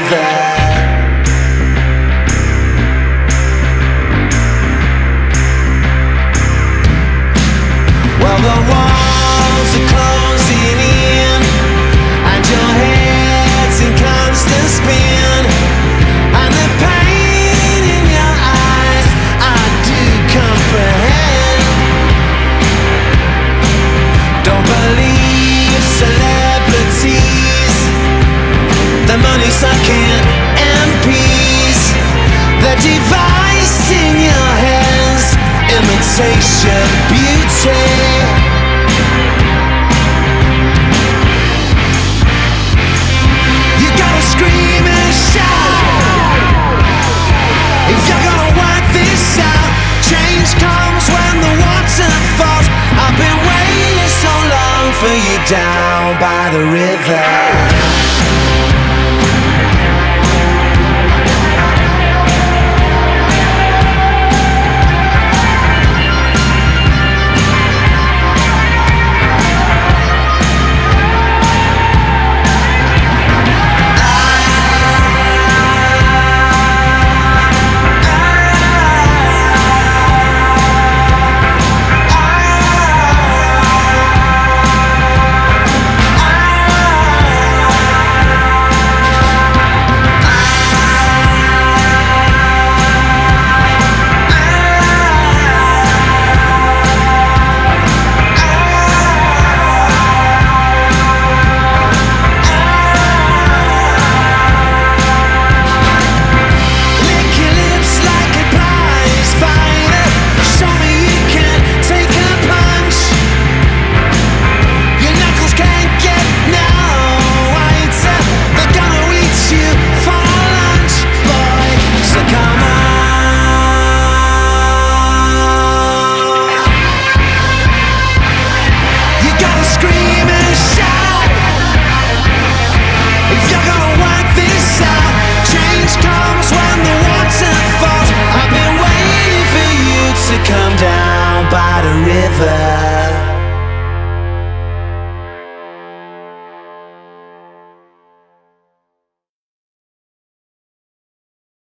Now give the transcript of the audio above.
river. Well, the walls are closing in, and your head's in constant spin, and the pain in your eyes I do comprehend. Don't believe celebrities, the money sucking MPs, the device in your hands, imitation beauty. You gotta scream and shout if you're gonna work this out. Change comes when the water falls. I've been waiting so long for you down by the river.